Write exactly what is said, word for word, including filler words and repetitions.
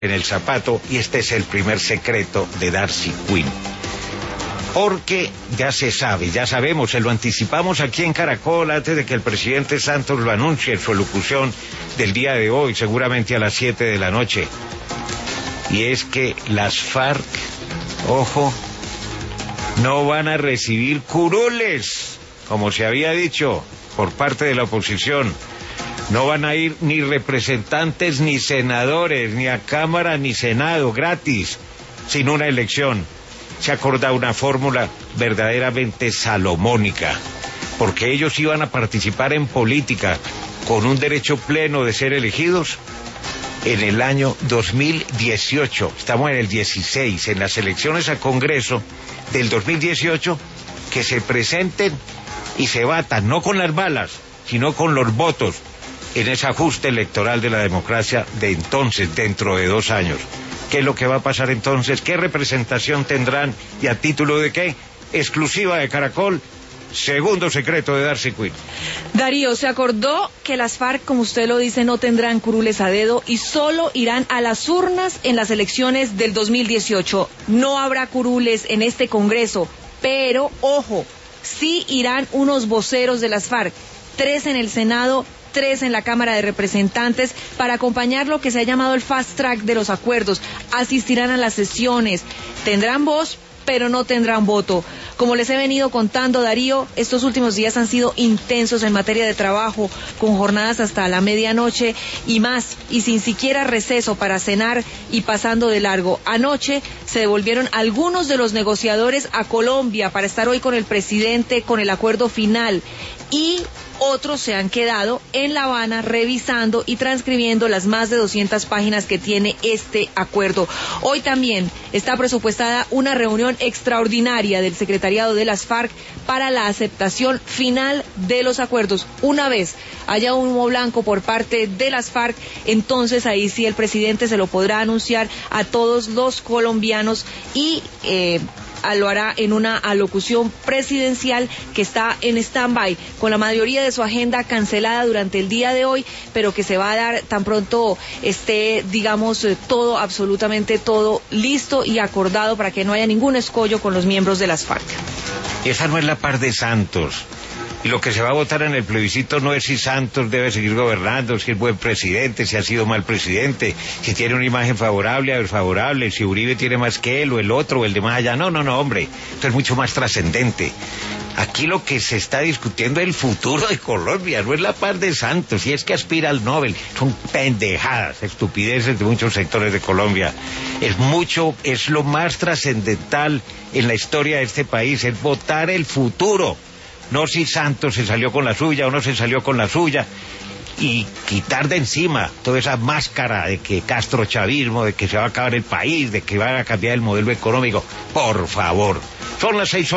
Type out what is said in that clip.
en el zapato, y este es el primer secreto de Darcy Quinn. Porque ya se sabe, ya sabemos, se lo anticipamos aquí en Caracol antes de que el presidente Santos lo anuncie en su locución del día de hoy, seguramente a las siete de la noche. Y es que las FARC, ojo, no van a recibir curules, como se había dicho por parte de la oposición. No van a ir ni representantes ni senadores, ni a Cámara ni Senado, gratis, sin una elección. Se ha acordado una fórmula verdaderamente salomónica, porque ellos iban a participar en política con un derecho pleno de ser elegidos en el año dos mil dieciocho. Estamos en el dieciséis, en las elecciones a Congreso del dos mil dieciocho, que se presenten y se batan, no con las balas, sino con los votos, en ese ajuste electoral de la democracia de entonces, dentro de dos años. ¿Qué es lo que va a pasar entonces? ¿Qué representación tendrán? ¿Y a título de qué? Exclusiva de Caracol, segundo secreto de Darcy Quinn. Darío, se acordó que las FARC, como usted lo dice, no tendrán curules a dedo y solo irán a las urnas en las elecciones del dos mil dieciocho. No habrá curules en este Congreso, pero, ojo, sí irán unos voceros de las FARC, tres en el Senado, tres en la Cámara de Representantes, para acompañar lo que se ha llamado el fast track de los acuerdos. Asistirán a las sesiones, tendrán voz, pero no tendrán voto. Como les he venido contando, Darío, estos últimos días han sido intensos en materia de trabajo, con jornadas hasta la medianoche y más, y sin siquiera receso para cenar y pasando de largo. Anoche se devolvieron algunos de los negociadores a Colombia para estar hoy con el presidente con el acuerdo final, y otros se han quedado en La Habana revisando y transcribiendo las más de doscientas páginas que tiene este acuerdo. Hoy también está presupuestada una reunión extraordinaria del secretariado de las FARC para la aceptación final de los acuerdos. Una vez haya un humo blanco por parte de las FARC, entonces ahí sí el presidente se lo podrá anunciar a todos los colombianos y eh, lo hará en una alocución presidencial que está en stand-by, con la mayoría de su agenda cancelada durante el día de hoy, pero que se va a dar tan pronto esté, digamos, todo, absolutamente todo listo y acordado para que no haya ningún escollo con los miembros de las FARC. Esa no es la par de Santos. Y lo que se va a votar en el plebiscito no es si Santos debe seguir gobernando, si es buen presidente, si ha sido mal presidente, si tiene una imagen favorable o desfavorable, si Uribe tiene más que él o el otro o el de más allá. No, no, no, hombre, esto es mucho más trascendente. Aquí lo que se está discutiendo es el futuro de Colombia, no es la paz de Santos, y es que aspira al Nobel. Son pendejadas, estupideces de muchos sectores de Colombia. Es mucho, es lo más trascendental en la historia de este país, es votar el futuro. No si Santos se salió con la suya o no se salió con la suya, y quitar de encima toda esa máscara de que Castro chavismo, de que se va a acabar el país, de que va a cambiar el modelo económico. Por favor, son las seis horas.